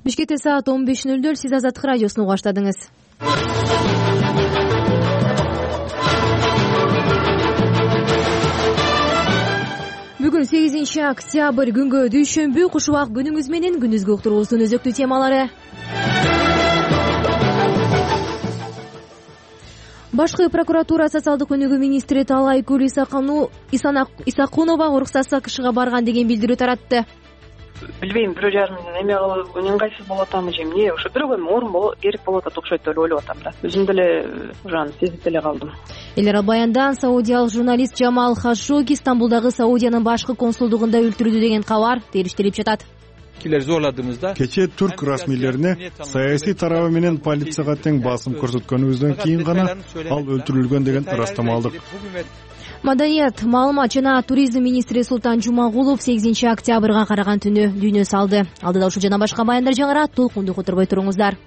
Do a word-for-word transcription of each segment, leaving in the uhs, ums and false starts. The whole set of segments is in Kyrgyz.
Бишкекте саат он беш нөл нөл. Сиз Азаттык радиосун угуп баштадыңыз. Бүгүн сегизинчи октябрь күнгө дүйшөмбү. Куш убак күнүңүз менен күндүзгү уктуруубуздун өзөктүү темалары. Башкы прокуратура социалдык өнүгүү министри Талайкүл Исакунова уруксатсыз АКШга барган деген билдирүү таратты. Билбейм, бирөө жарым эме кылып ыңгайсыз болуп атамы же эмне, ошо бирөө эми орун боло керек болуп атат окшойт деп ойлоп атам да. Өзүм деле ушаны сезип эле калдым. Эл аралык баяндан саудиялык журналист Жамал Хашоги Стамбулдагы Саудиянын башкы консулдугунда өлтүрүлдү деген кабар териштирип жатат. Кечээ түрк расмийлерине саясий тарабы менен полицияга тең басым көрсөткөнүбүздөн кийин гана ал өлтүрүлгөн деген ырастама алдык. Маданият, маалымат жана туризм министри Султан Жумагулов сегизинчи октябрга караган түнү дүйнө салды. Алдыда ушул жана башка баяндар жаңырат, толкунду которбой туруңуздар.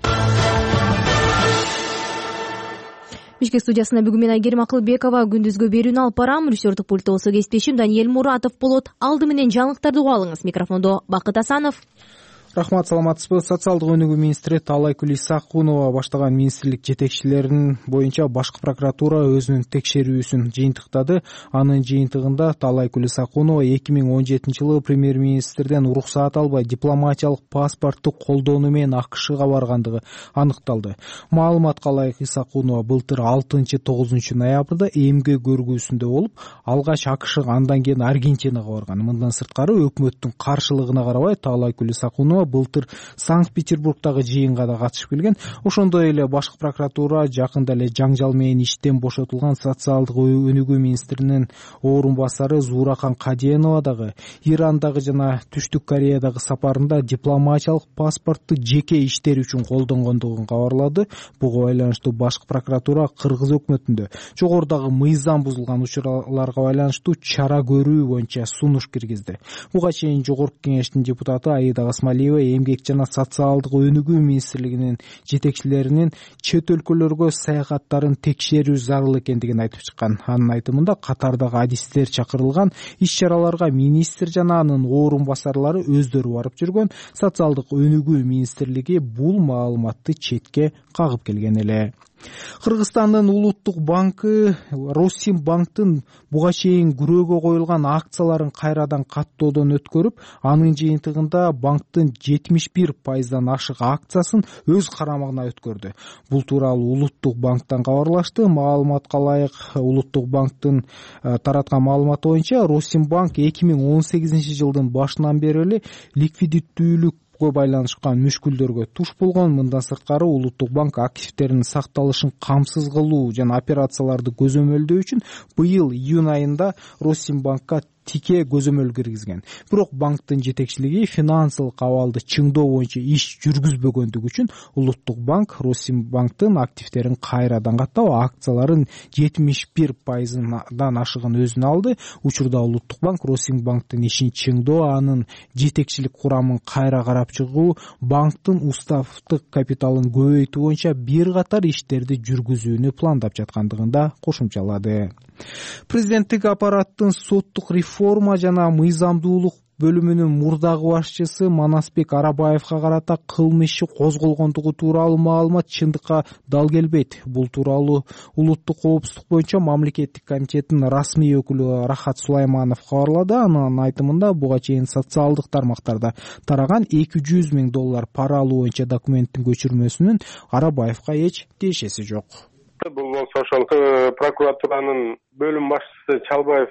Бишкек студиясына бүгүн мен Айгерим Акылбекова күндүзгү берүүнү алып барам. Режиссердик пультта болсо кесиптешим Даниэль Муратов болот. Алды менен жаңылыктарды угуп алыңыз. Микрофондо Бакыт Асанов. Рахмат, саламатсызбы. Социалдык өнүгүү министри Талайкүл Исакунова баштаган министрлик жетекчилеринин боюнча башкы прокуратура өзүнүн текшерүүсүн жыйынтыктады. Анын жыйынтыгында Талайкүл Исакунова эки миң он жетинчи жылы премьер-министрден уруксаат албай дипломатиялык паспортту колдонуу менен АКШга баргандыгы аныкталды. Маалыматка ылайык, Исакунова былтыр алтынчы тогузунчу ноябрда эмгек көргүүсүндө болуп, алгач АКШга, андан кийин Аргентинага барган. Мындан сырткары өкмөттүн каршылыгына карабай Талайкүл Исакунова былтыр Санкт-Петербургдагы жыйынга да катышып келген. Ошондой эле башкы прокуратура жакында эле жаңжал менен иштен бошотулган социалдык өнүгүү министринин орун басары Зууракан Каденова дагы Ирандагы жана Түштүк Кореядагы сапарында дипломатиялык паспортту жеке иштери үчүн колдонгондугун кабарлады. Буга байланыштуу башкы прокуратура Кыргыз өкмөтүндө жогорудагы мыйзам бузулган учурларга байланыштуу чара көрүү боюнча сунуш киргизди. Буга чейин Жогорку Кеңештин депутаты Аида Гасмалиева эмгек жана социалдык өнүгүү министрлигинин жетекчилеринин чет өлкөлөргө саякаттарын текшерүү зарыл экендигин айтып чыккан. Анын айтымында катардагы адистер чакырылган, иш-чараларга министр жана анын орун басарлары өздөрү барып жүргөн. Социалдык өнүгүү министрлиги бул маалыматты четке кагып келген эле. Кыргызстандын улуттук банкы Россимбанктын буга чейин күрөөгө коюлган акцияларын кайрадан каттоодон өткөрүп, анын жыйынтыгында банктын жетимиш бир пайыздан ашык акциясын өз карамагына өткөрдү. Бул тууралуу улуттук банктан кабарлашты. Маалыматка ылайык, улуттук банктын тараткан маалыматы боюнча Россимбанк эки миң он сегизинчи жылдын башынан бери эле ликвидиттүүлүк байланышкан мүшкүлдөргө туш болгон. Мындан сырткары улуттук банк активтеринин сакталышын камсыз кылуу жана операцияларды көзөмөлдөө үчүн быйыл июнь айында Россимбанкка тике көзөмөл киргизген. Бирок банктын жетекчилиги финансылык абалды чыңдоо боюнча иш жүргүзбөгөндүгү үчүн улуттук банк Россимбанктын активтерин кайрадан каттап, акцияларын жетимиш бир пайыздан ашыгын өзүнө алды. Учурда улуттук банк Россимбанктын ишин чыңдоо, анын жетекчилик курамын кайра карап чыгуу, банктын уставдык капиталын көбөйтүү боюнча бир катар иштерди жүргүзүүнү пландап жаткандыгын да кошумчалады. Президенттик аппараттын соттук реформа жана мыйзамдуулук бөлүмүнүн мурдагы башчысы Манасбек Арабаевга карата кылмыш иши козголгондугу тууралуу маалымат чындыкка дал келбейт. Бул тууралуу улуттук коопсуздук боюнча мамлекеттик комитеттин расмий өкүлү Рахат Сулайманов кабарлады. Анын айтымында буга чейин социалдык тармактарда тараган эки жүз миң доллар пара алуу боюнча документтин көчүрмөсүнүн Арабаевга эч тиешеси жок. Бул болсо ошол прокуратуранын бөлүм башчысы Чалбаев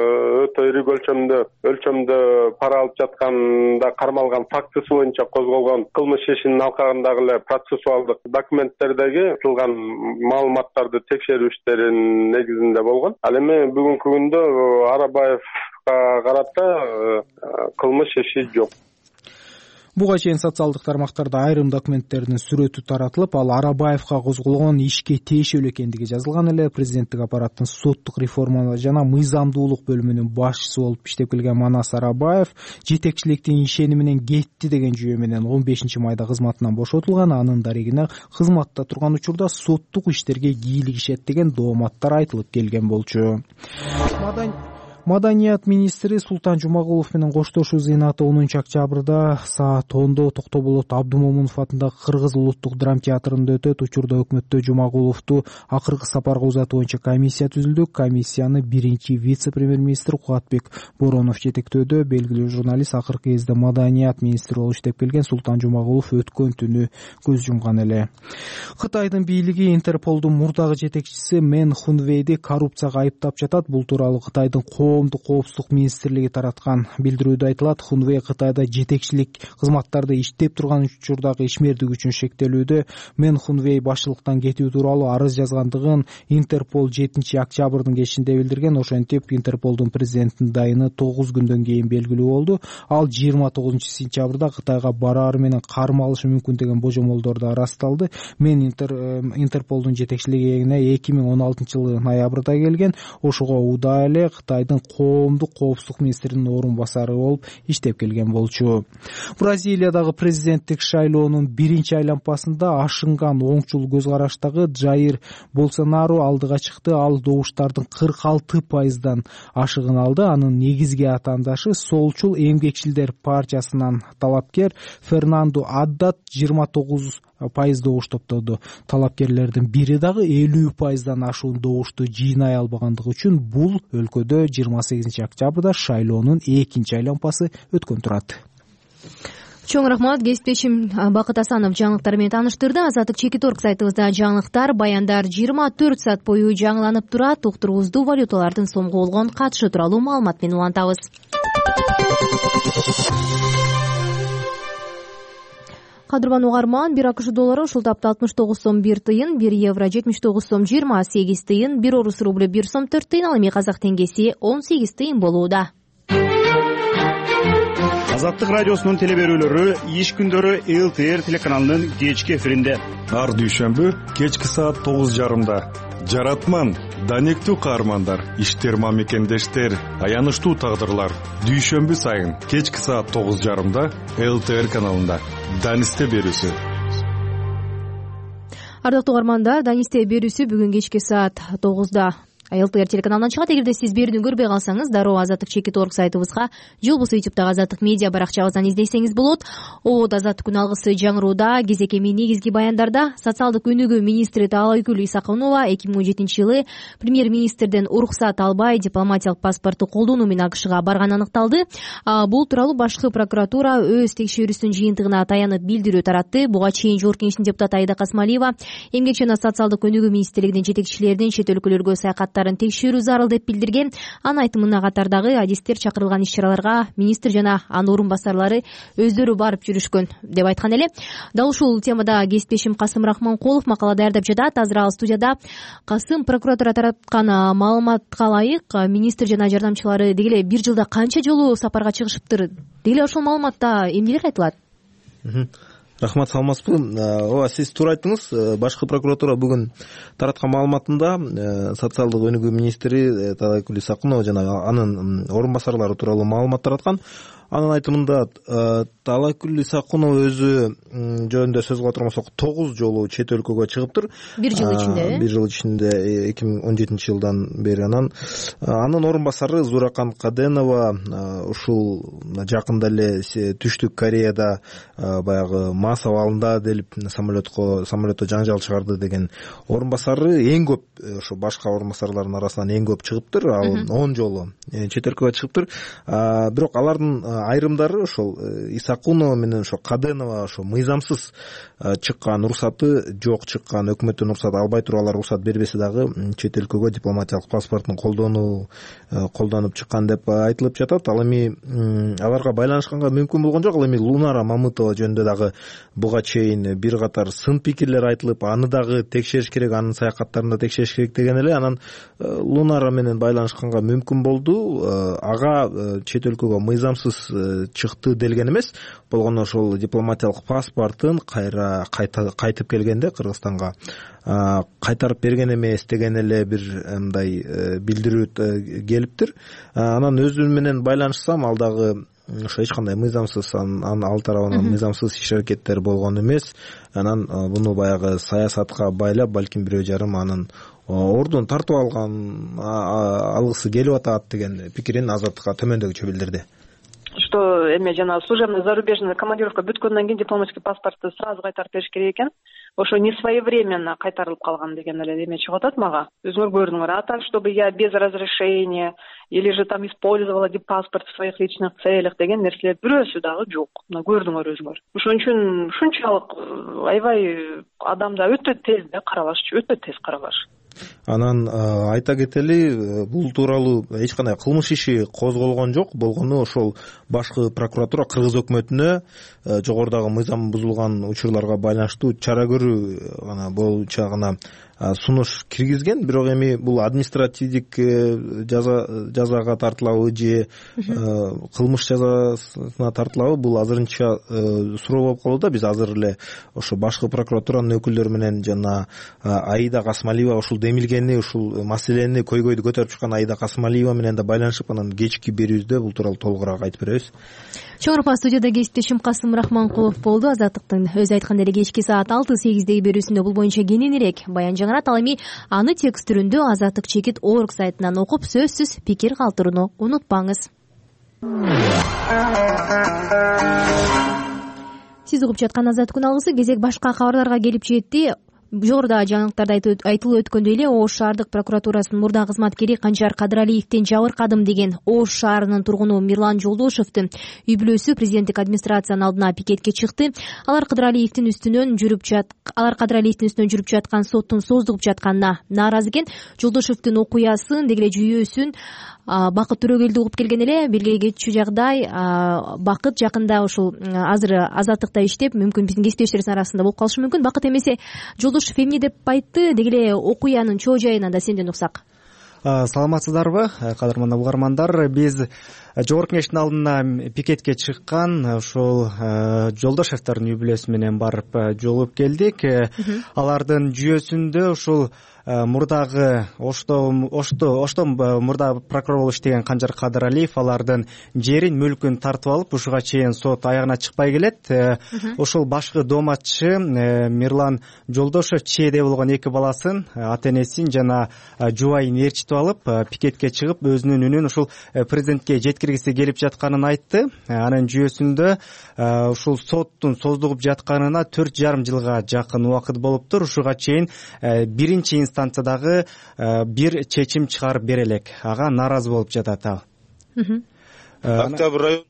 өтө ири өлчөмдө өлчөмдө пара алып жатканда кармалган фактысы боюнча козголгон кылмыш ишинин алкагындагы эле процессуалдык документтердеги айтылган маалыматтарды текшерүү иштеринин негизинде болгон. Ал эми бүгүнкү күндө Арабаевга карата кылмыш иши жок. Буга чейин социалдык тармактарда айрым документтердин сүрөтү таратылып, ал Арабаевга козголгон ишке тиешелүү экендиги жазылган эле. Президенттик аппараттын соттук реформа жана мыйзамдуулук бөлүмүнүн башчысы болуп иштеп келген Манас Арабаев жетекчиликтин ишени менен кетти деген жүйө менен он бешинчи майда кызматынан бошотулган. Анын дарегине кызматта турган учурда соттук иштерге кийлигишет деген дооматтар айтылып келген болчу. Маданият министри Султан Жумагулов менен коштошуу зыйнаты онунчу октябрда саат ондо Токтоболот Абдымомунов атындагы Кыргыз улуттук драма театрында өтөт. Учурда өкмөттө Жумагуловду акыркы сапарга узатуу боюнча комиссия түзүлдү. Комиссияны биринчи вице-премьер-министр Кубатбек Боронов жетектөөдө. Белгилүү журналист акыркы кезде Маданият министри болуп иштеп келген Султан Жумагулов өткөн түнү көз жумган эле. Кытайдын бийлиги Интерполдун мурдагы жетекчиси Мен Хунвейди коррупцияга айыптап жатат. Бул тууралуу Кытайдын коомдук коопсуздук министрлиги тараткан билдирүүдө айтылат. Хунвей Кытайда жетекчилик кызматтарда иштеп турган учурдагы ишмердик үчүн шектелүүдө. Мен Хунвей башчылыктан кетүү тууралуу арыз жазгандыгын Интерпол жетинчи октябрдын кечинде билдирген. Ошентип Интерполдун президенттин дайыны тогуз күндөн кийин белгилүү болду. Ал жыйырма тогузунчу сентябрда Кытайга бараары менен кармалышы мүмкүн деген божомолдорду ырасталды. Мен Интерполдун жетекчилигине эки миң он алтынчы жылы ноябрда келген. Ошого удаа эле Кытайдын коомдук коопсуздук министринин орун басары болуп иштеп келген болчу. Бразилиядагы президенттик шайлоонун биринчи айланпасында ашынган оңчул көз караштагы Джаир Болсонару алдыга чыкты. Ал добуштардын кырк алты пайыздан ашыгын алды. Анын негизги атаандашы Солчул эмгекчилдер партиясынан талапкер Фернандо Аддат жыйырма тогуз пайыз добуш топтоду. Талапкерлердин бири дагы элүү пайыздан ашуун добушту жыйнай албагандыгы үчүн бул өлкөдө жыйырма сегизинчи октябрда шайлоонун экинчи айланпасы өткөн турат. Чоң рахмат. Кесиптешим Бакыт Асанов жаңылыктар менен тааныштырды. Азаттык Чекиторг сайтыбызда жаңылыктар, баяндар жыйырма төрт саат бою жаңыланып турат. Уктуруубузду валюталардын сомго болгон катышы тууралуу маалымат менен улантабыз. Кадырман угарман, бир АКШ доллары ушул тапта алтымыш тогуз сом бир тыйын, бир евро жетимиш тогуз сом жыйырма сегиз тыйын, бир орус рубль бир сом төрт тыйын, ал эми казак теңгеси он сегиз тыйын болууда. Азаттык радиосунун теле берүүлөрү иш күндөрү эл тэ эр телеканалынын кечки эфиринде. Ар дүйшөмбү кечки саат тогуз жарымда. Жаратман, данектүү каармандар, иштер мамекендештер, аянычтуу тагдырлар. Дүйшөмбү сайын кечки саат тогуз жарымда эл тэ эр каналында. Данисте берүүсү. Ардактуу угармандар, Данисте берүүсү бүгүн кечки саат тогузда эл тэ эр телеканалынан чыгат. Эгерде сиз берүүнү көрбөй калсаңыз, дароо Азаттык Чекиторг сайтыбызга же болбосо ютубтагы Азаттык медиа баракчабыздан издесеңиз болот. Обод Азаттык күн алгысы жаңырууда кезек эми негизги баяндарда социалдык өнүгүү министри Таалайгүл Исакунова эки миң он жетинчи жылы премьер-министрден уруксат албай дипломатиялык паспортту колдонуу менен АКШга барганы аныкталды. Бул тууралуу башкы прокуратура өз текшерүүсүнүн жыйынтыгына таянып билдирүү таратты. Буга чейин Жогорку Кеңештин депутаты Айда Касмалиева эмгек жана социалдык өнүгүү министрлигинин жетекчилеринин чет өлкөлөргө саякаттарын текшерүү зарыл деп билдирген. Анын айтымына катардагы адистер чакырылган иш-чараларга министр жана анын орун басарлары өздөрү барып жүрүшкөн деп айткан эле. Дал ушул темада кесиптешим Касым Рахманкулов макала даярдап жатат. Азыр ал студияда. Касым, прокуратура тараткан маалыматка ылайык, министр жана жардамчылары дегеле бир жылда канча жолу сапарга чыгышыптыр? Дегеле ошол маалыматта эмнелер айтылат? Рахмат, саламатсызбы? Ооба, сиз туура айттыңыз. Башкы прокуратура бүгүн тараткан маалыматында социалдык өнүгүү министри Таалайгүл Исакунова жана анын орун басарлары тууралуу маалымат тараткан. Анын айтымында Таалайгүл Исакунова өзү жөнүндө сөз кыла турган болсок тогуз жолу чет өлкөгө чыгыптыр. Бир жыл ичинде. Бир жыл ичинде эки миң он жетинчи жылдан бери. Анан анын орун басары Зуракан Каденова ушул жакында эле Түштүк Кореяда баягы мас абалында делип самолетко самолетто жаңжал чыгарды деген орун басары эң көп, ошо башка орун басарлардын арасынан эң көп чыгыптыр. Ал он жолу чет өлкөгө чыгыптыр. Бирок алардын айрымдары ошол Исакунова менен ошо Каденова ошо мыйзамсыз чыккан, уруксаты жок чыккан, өкмөттөн уруксат албай туруп уруксат бербесе дагы чет өлкөгө дипломатиялык паспортун колдонуу колдонуп чыккан деп айтылып жатат. Ал эми аларга байланышканга мүмкүн болгон жок. Ал эми Лунара Мамытова жөнүндө дагы буга чейин бир катар сын пикирлер айтылып, аны дагы текшериш керек, анын саякаттарын да текшериш керек деген эле. Анан Лунара менен байланышканга мүмкүн болду. Ага чет өлкөгө мыйзамсыз чыкты делген эмес, болгону ошол дипломатиялык паспортун кайра кайтып келгенде Кыргызстанга кайтарып берген эмес деген эле бир мындай билдирүү келиптир. Анан өзү менен байланышсам, ал дагы ошо эч кандай мыйзамсыз, анын ал тарабынан мыйзамсыз иш аракеттер болгон эмес. Анан буну баягы саясатка байлап, балким бирөө жарым анын ордун тартып алган алгысы келип атат деген пикирин Азаттыкка төмөндөгүчө билдирди. Что эме жана служебный зарубежный командировка бүткөндөн кийин дипломатический паспорту сразу кайтарып бериш керек экен. Ошо не своевременно кайтарылып калган деген эле эме чыгып атат мага. Өзүңөр көрдүңөр. А так, чтобы я без разрешения или же там использовала паспорт в своих личных целях деген нерселер бирөөсү дагы жок. Мына көрдүңөр өзүңөр. Ошон үчүн ушунчалык аябай адамда өтө тез да карабашчы, өтө тез карабаш. Анан айта кетели, бул тууралуу эч кандай кылмыш иши козголгон жок. Болгону ошол башкы прокуратура Кыргыз өкмөтүнө жогорудагы мыйзам бузулган учурларга байланыштуу чара көрүү гана боюнча гана сунуш киргизген. Бирок эми бул административдик жаза жазага тартылабы же кылмыш жазасына тартылабы, бул азырынча суроо болуп калууда. Биз азыр эле ошо башкы прокуратуранын өкүлдөрү менен жана Аида Касмалиева ушул демилгени, ушул маселени көйгөйдү көтөрүп чыккан Аида Касмалиева менен да байланышып, анан кечки берүүбүздө бул тууралуу толугураак айтып беребиз. Чоң урматтуу студияда кесиптешим Касым Рахманкулов болду. Азаттыктын өзү айткандай эле кечки саат алты сегиздеги берүүсүндө бул боюнча кененирээк баян жаңырат. Ал эми аны текст түрүндө азаттык чекит орг сайтынан окуп, сөзсүз пикир калтырууну унутпаңыз. Сиз угуп жаткан Азаттык күн алгысы кезек башка кабарларга келип жетти. Жогоруда жаңылыктарда айтылып өткөндөй эле Ош шаардык прокуратурасынын мурда кызматкери Канжар Кадыралиевден жабыркадым деген Ош шаарынын тургуну Мирлан Жолдошевдун үй бүлөсү президенттик администрациянын алдына пикетке чыкты. Алар Кадыралиевдин үстүнөн жүрүп жат алар Кадыралиевдин үстүнөн жүрүп жаткан соттун создугуп жатканына нааразы экен. Жолдошевдун окуясын, деги эле жүйөсүн Бакыт Төрөгелди угуп келген эле. Белгилей кетчү жагдай, Бакыт жакында ушул азыр Азаттыкта иштеп, мүмкүн биздин кесиптештерибиздин арасында болуп калышы мүмкүн. Бакыт эмесе Жолдошев эмне деп айтты, деги эле окуянын чоо жайына да сенден уксак. Саламатсыздарбы, кадырман угармандар? Биз жогорку кеңештин алдына пикетке чыккан ушул Жолдошевдордун үй бүлөсү менен барып жолугуп келдик. Алардын жүйөсүндө ушул мурдагы Ошто Ошто Ошто мурда прокурор болуп иштеген Канжар Кадыралиев алардын жерин, мүлкүн тартып алып, ушуга чейин сот аягына чыкпай келет. Ошол башкы дооматчы Мирлан Жолдошев чээде болгон эки баласын, ата энесин жана жубайын ээрчитип алып, пикетке чыгып, өзүнүн үнүн ушул президентке жеткиргиси келип жатканын айтты. Анын жүйөсүндө ушул соттун создугуп жатканына төрт жарым жылга жакын убакыт болуптур. Ушуга чейин биринчи инстанциядагы бир чечим чыгарып бере элек. Ага нааразы болуп жатат ал. Октябрь район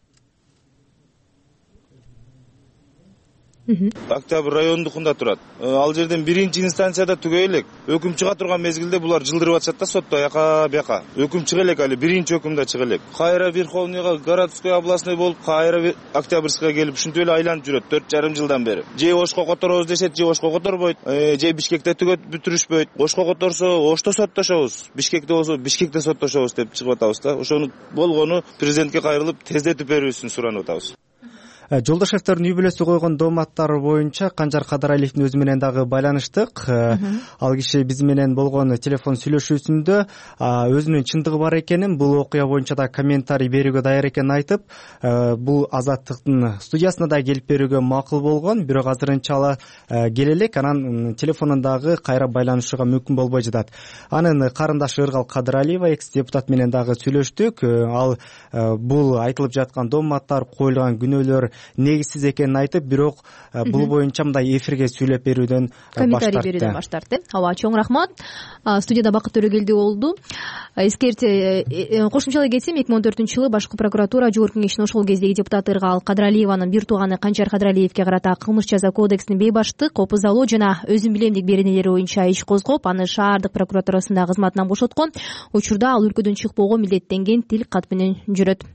Октябрь райондукунда турат. Ал жерден биринчи инстанцияда түгөй элек. Өкүм чыга турган мезгилде булар жылдырып атышат да сотто яка бияка. Өкүм чыга элек, али биринчи өкүмдө чыга элек. Кайра Верховныйга, городской областной болуп, кайра Октябрьская келип, ушинтип эле айланып жүрөт төрт жарым жылдан бери. Же Ошко которобуз дешет, же Ошко которбойт. Же Бишкекте түгөт бүтүрүшпөйт. Ошко которсо Ошто соттошобуз. Бишкекте болсо Бишкекте соттошобуз деп чыгып атабыз да. Ошону болгону президентке кайрылып тездетип берүүсүн суранып атабыз. Жолдошевдордун үй бүлөсү койгон дооматтары боюнча Канжар Кадыралиевдин өзү менен дагы байланыштык. Ал киши биз менен болгон телефон сүйлөшүүсүндө өзүнүн чындыгы бар экенин, бул окуя боюнча да комментарий берүүгө даяр экенин айтып, бул Азаттыктын студиясына да келип берүүгө макул болгон, бирок азырынча ала келе элек, анан телефонундагы кайра байланышууга мүмкүн болбой жатат. Анын карындашы Ыргал Кадыралиева, экс депутат менен дагы сүйлөштүк. Ал бул айтылып жаткан дооматтар, коюлган күнөөлөр негизсиз экенин айтып, бирок бул боюнча мындай эфирге сүйлөп берүүдөн баш тартты. Комментарий берүүдөн баш тартты. Ооба, чоң рахмат. Студияда Бакыт Төрөгелди болду. Эскерте кошумчалай кетсем, эки миң он төртүнчү жылы башкы прокуратура жогорку кеңештин ошол кездеги депутаты Ыргал Кадыралиеванын бир тууганы Канжар Кадыралиевге карата кылмыш жаза кодексинин бейбаштык, опузалоо жана өзүн билемдик беренелери боюнча иш козгоп, аны шаардык прокуратурасында кызматынан бошоткон. Учурда ал өлкөдөн чыкпоого милдеттенген тил кат менен жүрөт.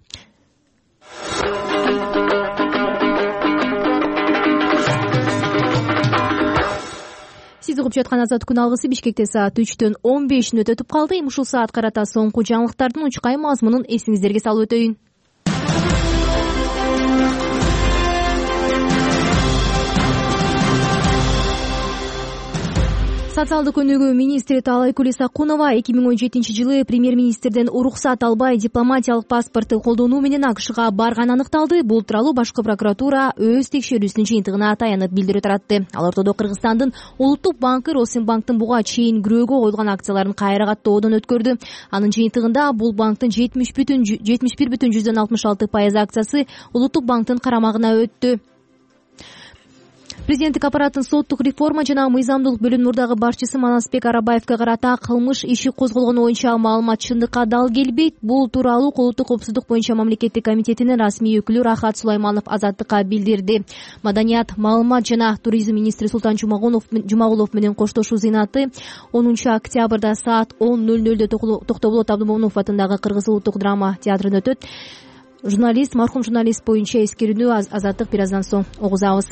Сиз угуп жаткан Азаттык күн алгысы Бишкекте саат үчтөн он беш мүнөт өтүп калды. Ушул саат карата соңку жаңылыктардын учкай мазмунун эсиңиздерге салып өтөйүн. Социалдык өнүгүү министри Таалайкүл Исакунова эки миң он жетинчи жылы премьер-министрден уруксат албай дипломатиялык паспортты колдонуу менен АКШга барганы аныкталды. Бул тууралуу башкы прокуратура өз текшерүүсүнүн жыйынтыгына таянып билдирүү таратты. Ал ортодо Кыргызстандын Улуттук банкы Росинбанктын буга чейин күрөөгө коюлган акцияларын кайра каттоодон өткөрдү. Анын жыйынтыгында бул банктын жетимиш бир бүтүн жүздөн алтымыш алты пайыз акциясы Улуттук банктын карамагына өттү. Президенттик аппараттын соттук реформа жана мыйзамдуулук бөлүмүнүн мурдагы башчысы Манасбек Арабаевге карата кылмыш иши козголгону боюнча маалымат чындыкка дал келбейт. Бул тууралуу Улуттук коопсуздук боюнча мамлекеттик комитетинин расмий өкүлү Рахат Сулайманов Азаттыкка билдирди. Маданият, маалымат жана туризм министри Султан Жумагулов менен коштошуу зыйнаты онунчу октябрда саат он ноль нольдө Токтоболот Абдымомунов атындагы Кыргыз улуттук драма театрында өтөт. Журналист, мархум журналист боюнча эскерүүнү Азаттык бир аздан соң угузабыз.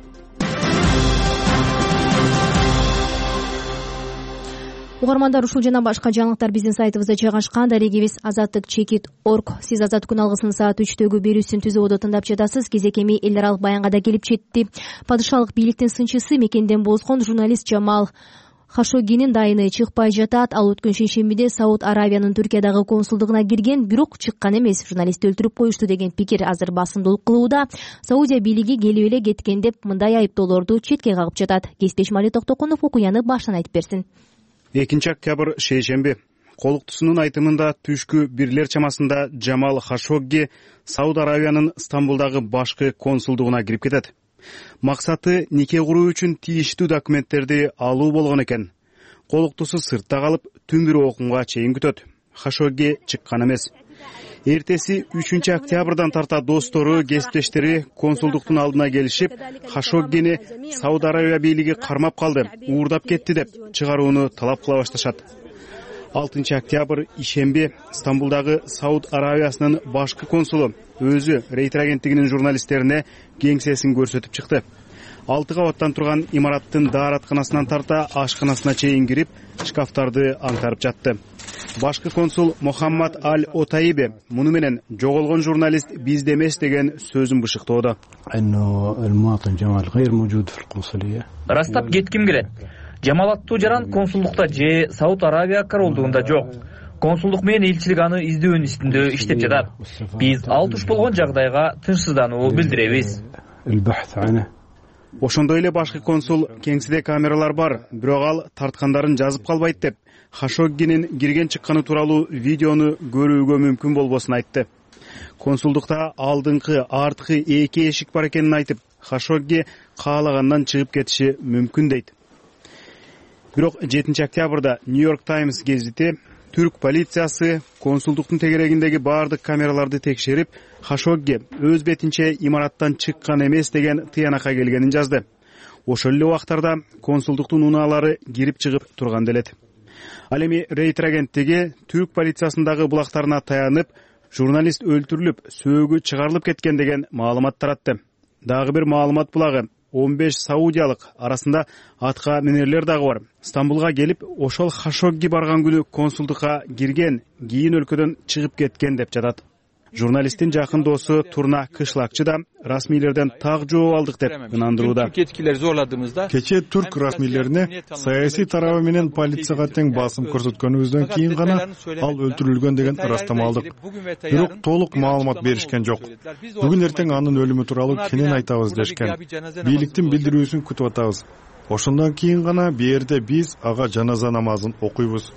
Угармандар, ушул жана башка жаңылыктар биздин сайтыбызда жайгашкан. Дарегибиз азаттык чекит точка орг. Сиз Азаттык күн алгысынын саат үчтөгү берүүсүн түзүп одо тыңдап жатасыз. Кезекеми эл аралык баянга да келип жетти. Падышалык бийликтин сынчысы, мекенден бозгон журналист Жамал Хашоггинин дайыны чыкпай жатат. Ал өткөн шейшембиде Сауд Аравиянын Түркиядагы консулдугуна кирген, бирок чыккан эмес. Журналистти өлтүрүп коюшту деген пикир азыр басымдуулук кылууда. Саудия бийлиги келип эле кеткен деп мындай айыптоолорду четке кагып жатат. Кесиптешим Токтокунов окуяны башынан айтып берсин. экинчи октябрь шейшемби. Колуктусунун айтымында түшкү бирлер чамасында Жамал Хашогги Сауд Аравиянын Стамбулдагы башкы консулдугуна кирип кетет. Максаты нике куруу үчүн тийиштүү документтерди алуу болгон экен. Колуктусу сыртта калып, түн бир окумга чейин күтөт. Хашогги чыккан эмес. Эртеси үчүнчү октябрдан тарта достору, кесиптештери консулдуктун алдына келишип, Хашоггини Сауд Аравия бийлиги кармап калды, уурдап кетти деп чыгарууну талап кыла башташат. алтынчы октябрь ишемби Стамбулдагы Сауд Аравиясынын башкы консулу өзү Рейтер агенттигинин журналисттерине кеңсесин көрсөтүп чыкты. Алты кабаттан турган имараттын дааратканасынан тарта ашканасына чейин кирип, шкафтарды аңтарып жатты. Башкы консул Мухаммад Аль-Отаиби муну менен жоголгон журналист бизде эмес деген сөзүн бышыктоодо. Растап кетким келет. Жамал аттуу жаран консулдукта же Сауд Аравия королдугунда жок. Консулдук менен элчилик аны издөөнүн үстүндө иштеп жатат. Биз ал туш болгон жагдайга тынчсыздануу билдиребиз. Ошондой эле башкы консул кеңсиде камералар бар, бирок ал тарткандарын жазып калбайт деп Хашоггинин кирген чыкканы тууралуу видеону көрүүгө мүмкүн болбосун айтты. Консулдукта алдыңкы, арткы эки эшик бар экенин айтып, Хашогги каалагандан чыгып кетиши мүмкүн дейт. Бирок жетинчи октябрда Нью-Йорк Таймс гезити түрк полициясы консулдуктун тегерегиндеги баардык камераларды текшерип, Хашогги өз бетинче имараттан чыккан эмес деген тыянакка келгенин жазды. Ошол эле убактарда консулдуктун унаалары кирип чыгып турган делет. Ал эми Рейтер агенттиги түрк полициясындагы булактарына таянып, журналист өлтүрүлүп, сөөгү чыгарылып кеткен деген маалымат таратты. Дагы бир маалымат булагы он беш саудиялык, арасында атка минерлер дагы бар. Стамбулга келип, ошол Хашогги барган күнү консулдукка кирген, кийин өлкөдөн чыгып кеткен деп жатат. Журналисттин жакын досу Турна Кышлакчы да расмийлерден так жооп алдык деп ынандырууда. Кечээ түрк расмийлерине саясий тарабы менен полицияга тең басым көрсөткөнүбүздөн кийин гана ал өлтүрүлгөн деген ырастама алдык. Бирок толук маалымат беришкен жок. Бүгүн эртең анын өлүмү тууралуу кенен айтабыз дешкен. Бийликтин билдирүүсүн күтүп атабыз. Ошондон кийин гана берде биз ага жаназа намазын окуйбуз.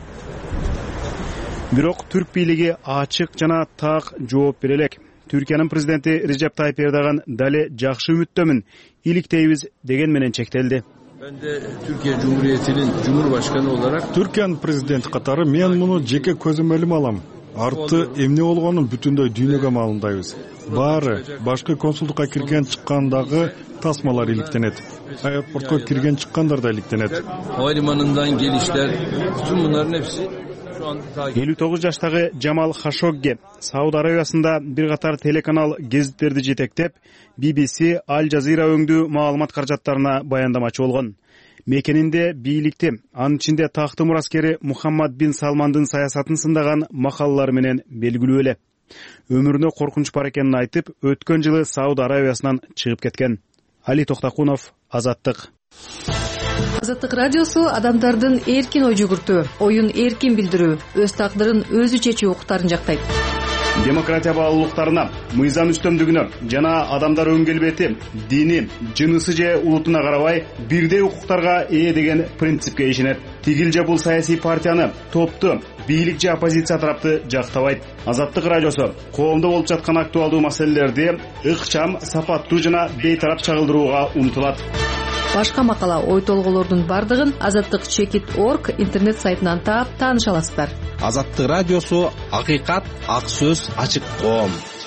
Бирок түрк бийлиги ачык жана так жооп бере элек. Түркиянын президенти Режеп Тайып Эрдоган дале жакшы үмүттөмүн, иликтейбиз деген менен чектелди. Ben de Türkiye Cumhuriyeti'nin Cumhurbaşkanı olarak Türkiye'nin prezidenti катары мен муну жеке көзүм эле алам. Арты эмне болгонун бүтүндөй дүйнөгө маалымдайбыз. Баары башкы консулдукка кирген чыккандагы тасмалар иликтенет. Аэропортко кирген чыккандар да иликтенет. Havalimanından gelişler, bütün bunların hepsi элүү тогуз жаштагы Жамал Хашогги Сауд Аравиясында бир катар телеканал гезиттерди жетектеп, би би си, Аль Жазира өңдүү маалымат каражаттарына баяндамачы болгон. Мекенинде бийликти, анын ичинде такты мураскери Мухаммад бин Салмандын саясатын сындаган макалалары менен белгилүү эле. Өмүрүнө коркунуч бар экенин айтып, өткөн жылы Сауд Аравиясынан чыгып кеткен. Али Токтокунов, Азаттык. Азаттык радиосу адамдардын эркин ой жүгүртүү, оюн эркин билдирүү, өз тагдырын өзү чечүү укуктарын жактайт. Демократия баалуулуктарына, мыйзам үстөмдүгүнө жана адамдар өң келбети, дини, жынысы же улутуна карабай бирдей укуктарга ээ деген принципке ишенет. Тигил же бул саясий партияны, топту, бийлик же оппозиция тарапты жактабайт. Азаттык радиосу коомдо болуп жаткан актуалдуу маселелерди ыкчам, сапаттуу жана бейтарап чагылдырууга умтулат. Башка макала, ой толгоолордун бардыгын азаттык чекит точка орг интернет сайтынан таап тааныша аласыздар. Азаттык радиосу акыйкат, ак сөз, ачык коом.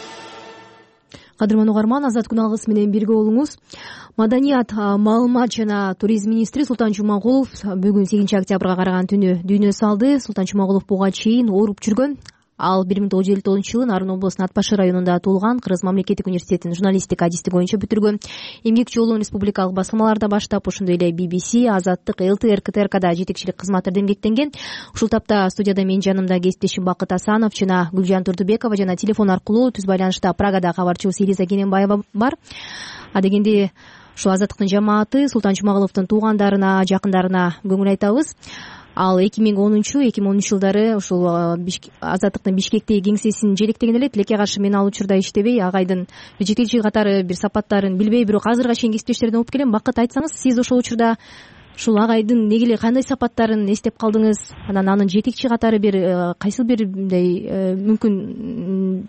Кадырман угарман, Азат күн алгысы менен бирге болуңуз. Маданият, маалымат жана туризм министри Султан Жумагулов бүгүн сегизинчи октябрга караган түнү дүйнө салды. Султан Жумагулов буга чейин ооруп жүргөн. Ал бир миң тогуз жүз элүү тогузунчу жылы Нарын облусунун Ат Башы районунда туулган, Кыргыз мамлекеттик университетинин журналистика адистик боюнча бүтүргөн. Эмгек жолун республикалык басылмаларда баштап, ошондой эле би би си, Азаттык, эл тэ эр, ка тэ эр када жетекчилик кызматтарда эмгектенген. Ушул тапта студияда менин жанымда кесиптешим Бакыт Асанов жана Гүлжан Турдубекова жана телефон аркылуу түз байланышта Прагада кабарчыбыз Элиза Кененбаева бар. Адегенде ушул Азаттыктын жамааты Султан Жумагуловдун туугандарына, жакындарына көңүл айтабыз. Ал эки миң онунчу эки миң онунчу жылдары ушул Азаттыктын Бишкектеги кеңсесин желектеген эле. Тилекке каршы мен ал учурда иштебей, агайдын жетекчи катары бир сапаттарын билбей, бирок азыркыга чейин кесиптештерден угуп келем. Бакыт, айтсаңыз, сиз ошол учурда ушул агайдын негиле кандай сапаттарын эстеп калдыңыз? Анан анын жетекчи катары бир кайсыл бир мындай мүмкүн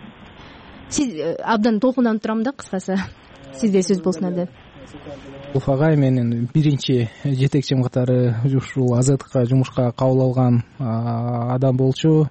сиз абдан толкунданып турам да, кыскасы. Сизде сөз болсун абдан. Агай менин биринчи жетекчим катары ушул Азаттыкка жумушка кабыл алган адам болчу.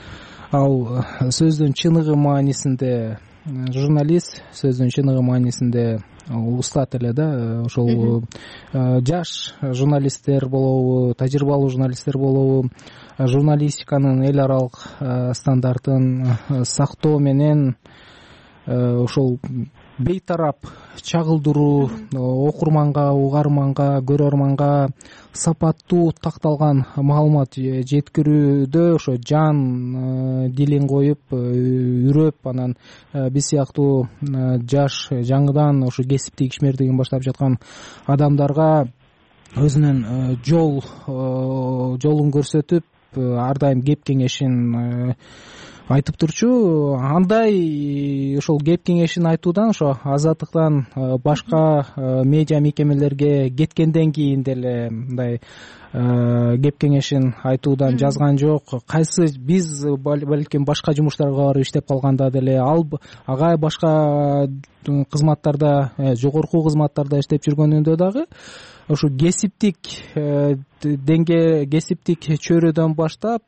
Ал сөздүн чыныгы маанисинде журналист, сөздүн чыныгы маанисинде устат эле да. Ошол жаш журналисттер болобу, тажрыйбалуу журналисттер болобу, журналистиканын эл аралык стандартын сактоо менен ошол бейтарап чагылдыруу, окурманга, угарманга, көрөрманга сапаттуу такталган маалымат жеткирүүдө ошо жан дилин коюп, үрөп, анан биз сыяктуу жаш, жаңыдан ошо кесиптик ишмердигин баштап жаткан адамдарга өзүнүн жол жолун көрсөтүп, ар дайым кеп кеңешин айтып турчу. Андай ошол кеп кеңешин айтуудан ошо Азаттыктан башка медиа мекемелерге кеткенден кийин деле мындай кеп кеңешин айтуудан жазган жок. Кайсы биз балким башка жумуштарга барып иштеп калганда деле ал агай башка кызматтарда, жогорку кызматтарда иштеп жүргөнүндө дагы ошо кесиптик деңге, кесиптик чөйрөдөн баштап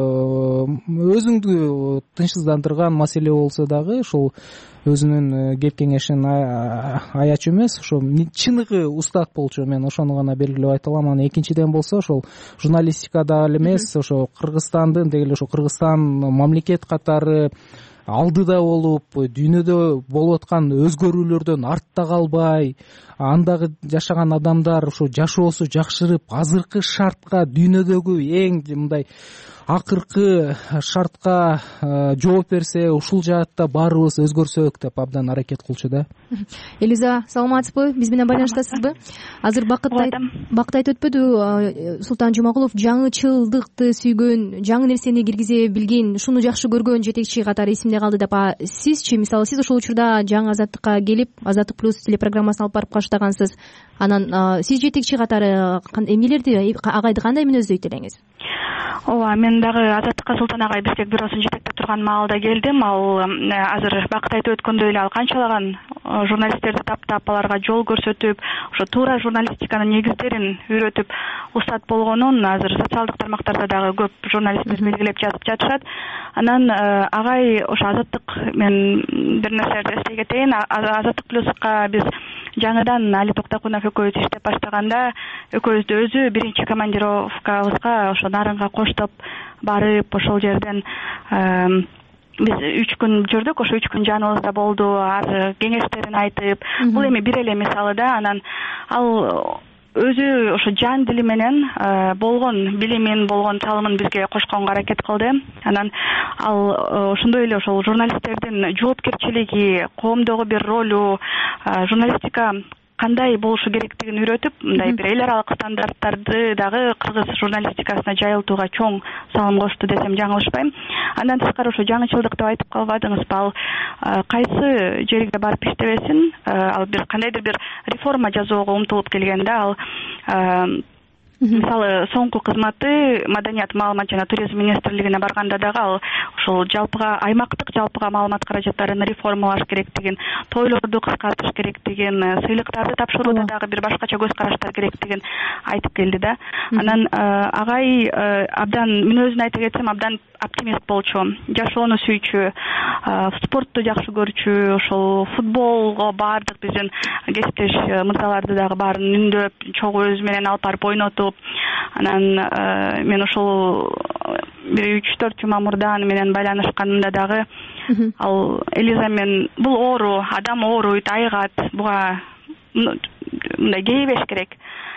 өзүңдү тынчсыздандырган маселе болсо дагы ошол өзүнүн кеп кеңешин аячу эмес, ошо чыныгы устат болчу. Мен ошону гана белгилеп айта алам. Анан экинчиден болсо ошол журналистикада эле эмес, ошо Кыргызстандын, деги эле ошо Кыргызстан мамлекет катары алдыда болуп, дүйнөдө болуп аткан өзгөрүүлөрдөн артта калбай, андагы жашаган адамдар ошо жашоосу жакшырып, азыркы шартка, дүйнөдөгү эң мындай акыркы шартка жооп берсе, ушул жаатта баарыбыз өзгөрсөк деп абдан аракет кылчу да. Элиза, саламатсызбы? Биз менен байланыштасызбы? Азыр Бакыт Бакыт айтып өтпөдү, Султан Жумагулов жаңычылдыкты сүйгөн, жаңы нерсени киргизе билген, ушуну жакшы көргөн жетекчи катары эсимде калды деп. А сизчи, мисалы, сиз ошол учурда жаңы Азаттыкка келип, Азаттык плюс телепрограммасын алып барып баштагансыз. Анан сиз жетекчи катары эмнелерди, агайды кандай мүнөздөйт элеңиз? Ооба, мен дагы Азаттыкка Султан агай Бишкек бюросун жетектеп турган маалда келдим. Ал азыр Бакыт айтып өткөндөй эле ал канчалаган журналисттерди таптап, аларга жол көрсөтүп, ошо туура журналистиканын негиздерин үйрөтүп устат болгонун азыр социалдык тармактарда дагы көп журналисттер белгилеп жазып жатышат. Анан агай ошо Азаттык, мен бир нерселерди эстей кетейин, Азаттык плюска биз жаңыдан Али Токтокунов экөөбүз иштеп баштаганда, экөөбүздү өзү биринчи командировкабызга ошо Нарынга коштоп барып, ошол жерден биз үч күн жүрдүк, ошо үч күн жаныбызда болду, ар кеңештерин айтып, бул эми бир эле мисалы да. Анан ал өзү ошо жан дили менен болгон билимин, болгон таалымын бизге кошконго аракет кылды. Анан ал ошондой эле ошол журналисттердин жоопкерчилиги, коомдогу бир ролу, журналистика кандай болушу керектигин үйрөтүп мындай бир эл аралык стандарттарды дагы кыргыз журналистикасына жайылтууга чоң салым кошту десем жаңылышпайм. Андан тышкары ошо жаңычылдык деп айтып калбадыңызбы, ал кайсы жерге барып иштебесин, ал бир кандайдыр бир реформа жасоого умтулуп келген да, ал мисалы соңку кызматы Маданият, маалымат жана туризм министрлигине барганда дагы ал ошол жалпыга аймактык жалпыга маалымат каражаттарын реформалаш керектигин, тойлорду кыскартыш керектигин, сыйлыктарды тапшырууда дагы бир башкача көз караштар керектигин айтып келди да. Анан агай абдан, мен өзүн айта кетсем, абдан оптимист болчу, жашоону сүйчү, спортту жакшы көрчү, ошол футболго баардык биздин кесиптеш мырзаларды дагы баарын үндөп, чогуу өзү менен алып барып ойнотуп, анан мен ошол бир үч төрт жума мурда аны менен байланышканымда дагы ал Элиза мен бул оору, адам ооруйт, айыгат, буга мындай кейбеш керек.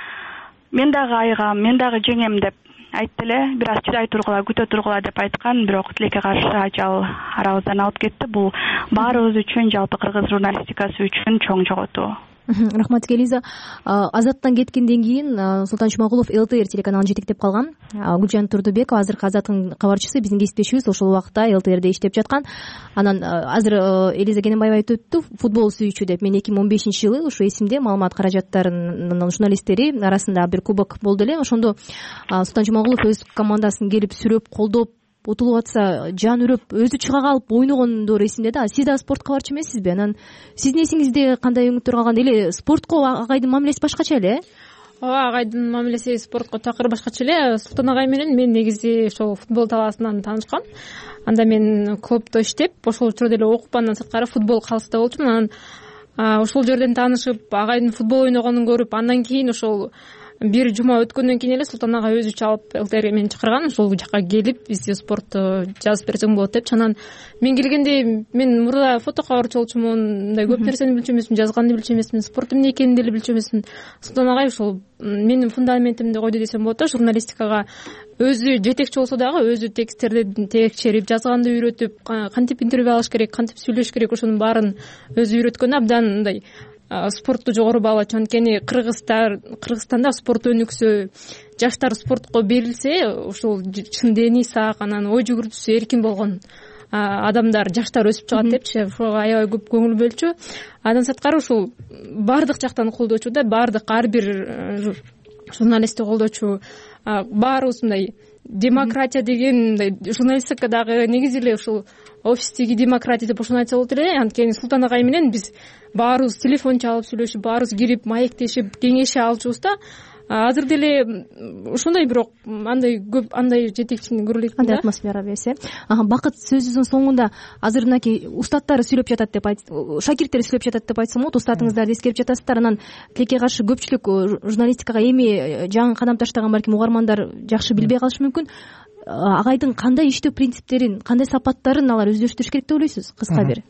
Мен дагы айыгам, мен дагы жеңем деп айтты эле, бир аз чыдай тургула, күтө тургула деп айткан, бирок тилекке каршы ажал арабыздан алып кетти. Бул баарыбыз үчүн, жалпы кыргыз журналистикасы үчүн чоң жоготуу. Рахмат Элиза. Азаттан кеткенден кийин Султан Чумагулов эл тэ эр телеканалын жетектеп калган. Гүлжан Турдубекова азыркы Азаттын кабарчысы, биздин кесиптешибиз, ошол убакта эл тэ эрде иштеп жаткан. Анан азыр Элиза Кененбаева айтып өттү, футбол сүйүүчү деп. Мен эки миң он бешинчи жылы ушу эсимде, маалымат каражаттарынын журналисттери арасында бир кубок болду эле. Ошондо Султан Чумагулов өз командасын келип сүрөп, колдоп, утулуп атса жан үрөп, өзү чыга калып ойногондор эсимде да. Сиз да спортко кабарчы эмессизби? Анан сиздин эсиңизде кандай үмүттөр калган? Эле спортко агайдын мамилеси башкача эле? Ооба, агайдын мамилеси спортко такыр башкача эле. Султан агай менен мен негизи ошол футбол талаасынан таанышкам. Анда мен клубда иштеп, ошол учурда эле окуп, андан сырткары футбол калыста болчумун. Анан ошол жерден таанышып, агайдын футбол ойногонун көрүп, андан кийин ошол бир жума өткөндөн кийин эле Султан ага өзү чалып эл тэ эрге мени чакырган, ошол жака келип бизге спортту жазып берсең болот деп. Анан мен келгенде мен мурда фото кабарчы болчумун, мындай көп нерсени билчү эмесмин, жазганды билчү эмесмин, спорт эмне экенин деле билчү эмесмин. Султан агай ошол менин фундаментимди койду десем болот да, журналистикага өзү жетекчи болсо дагы өзү тексттерди текшерип, жазганды үйрөтүп, кантип интервью алыш керек, кантип сүйлөш керек, ошонун баарын өзү үйрөткөн, абдан мындай спортту жогору баалачу. Анткени Кыргызстар Кыргызстанда спорт өнүксө, жаштар спортко берилсе, ошол чын дени сак, анан ой жүгүртүүсү эркин болгон адамдар, жаштар өсүп чыгат депчи, ошого аябай көп көңүл бөлчү. Андан сырткары ушул баардык жактан колдочу да, баардык ар бир журналистти колдочу, баарыбыз мындай демократия деген, мындай журналистикадагы негизи эле ушул офистеги демократия деп ошону айтса болот эле. Анткени Султан агай менен биз баарыбыз телефон чалып сүйлөшүп, баарыбыз кирип маектешип, кеңеше алчубуз да. Азыр деле ошондой, бирок андай көп андай жетекчини көрө элекмин да. Андай атмосфера берсе. Бакыт, сөзүңүздүн соңунда азыр мынакей устаттары сүйлөп жатат деп айт, шакирттери сүйлөп жатат деп айтсам болот, устатыңыздарды эскерип жатасыздар. Анан тилекке каршы көпчүлүк журналистикага эми жаңы кадам таштаган балким угармандар жакшы билбей калышы мүмкүн. Агайдын кандай иштөө принциптерин, кандай сапаттарын алар өздөштүрүш керек деп ойлойсуз? Кыска бир.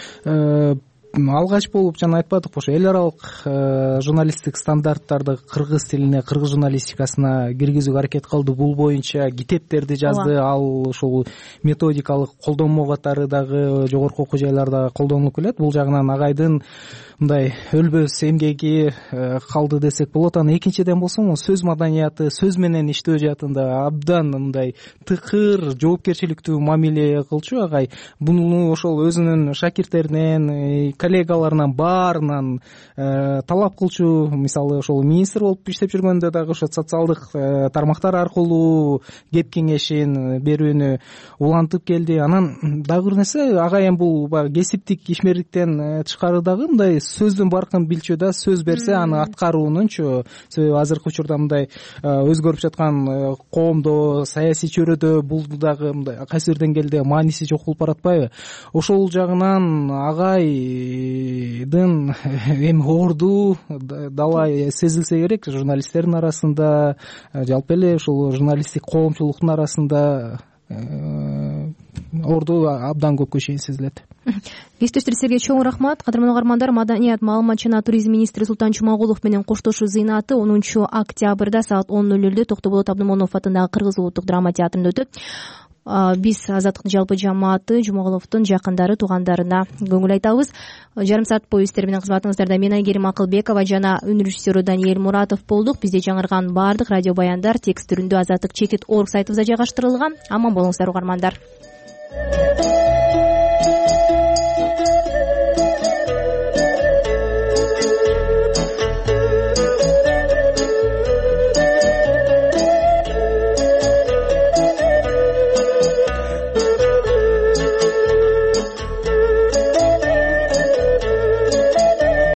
Алгач болуп жана айтпадыкпы, ошо эл аралык журналисттик стандарттарды кыргыз тилине, кыргыз журналистикасына киргизүүгө аракет кылды. Бул боюнча китептерди жазды. Ал ошол методикалык колдонмо катары дагы жогорку окуу жайларда колдонулуп келет. Бул жагынан агайдын мындай өлбөс эмгеги калды десек болот. Анан экинчиден болсо, сөз маданияты, сөз менен иштөө жаатында абдан мындай тыкыр, жоопкерчиликтүү мамиле кылчу агай. Буну ошол өзүнүн шакирттеринен, коллегаларынан баарынан талап кылчу. Мисалы ошол министр болуп иштеп жүргөндө дагы ошо социалдык тармактар аркылуу кеп кеңешин берүүнү улантып келди. Анан дагы бир нерсе, агай эми бул баягы кесиптик ишмерликтен тышкары дагы мындай сөздүн баркын билчү да. Сөз берсе аны аткаруунунчу. Азыркы учурда мындай өзгөрүп жаткан коомдо, саясий чөйрөдө бул дагы мындай кайсы бир деңгээлде мааниси жок болуп баратпайбы? Ошол жагынан агай эми орду дала сезилсе керек журналисттердин арасында, жалпы эле ушул журналисттик коомчулуктун арасында орду абдан көпкө чейин сезилет. Кесиптештер, сизге чоң рахмат. Кадырман угармандар, Маданият, маалымат жана туризм министри Султан Чумагулов менен коштошуу зыйнаты онунчу октябрда саат он ноль нөлдө Токтоболот Абдымомунов атындагы Кыргыз улуттук драма театрында өтөт. биз Азаттыктын жалпы жамааты Жумаголовдун жакындары туугандарына көңүл айтабыз. Жарым саат бою сиздер менен кызматыңыздарда мен Айгерим Акылбекова жана үн режиссеру Даниэль Муратов болдук. Бизде жаңырган баардык радио баяндар текст түрүндө азаттык чекит орг сайтыбызда жайгаштырылган. Аман болуңуздар угармандар.